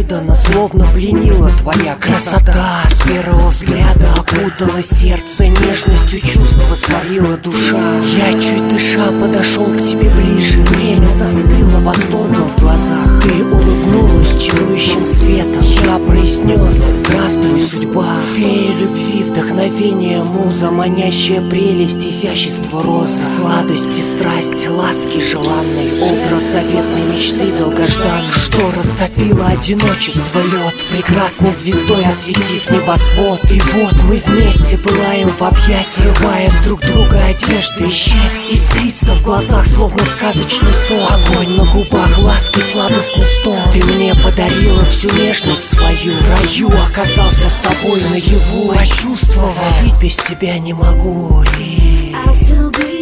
неожиданно, словно пленила твоя красота. С первого взгляда окутала сердце нежностью, чувств воспарила душа. Я чуть дыша подошел к тебе ближе, время застыло восторгом в глазах. Ты улыбнулась чарующим светом, я произнес: здравствуй, судьба. Фея любви, вдохновение, муза, манящая прелесть, изящество роза, сладости, страсть, ласки желанной, образ заветной мечты долгожданной, что растопило одиночество лед, прекрасной звездой осветив небосвод. И вот мы вместе пылаем в объятиях, срывая с друг друга одежды и счастье. Искрится в глазах, словно сказочный сон, огонь на губах, ласки, сладостный стон. Ты мне подарила всю нежность свою, в раю оказался с тобой наяву. Почувствовал, жить без тебя не могу. I'll still be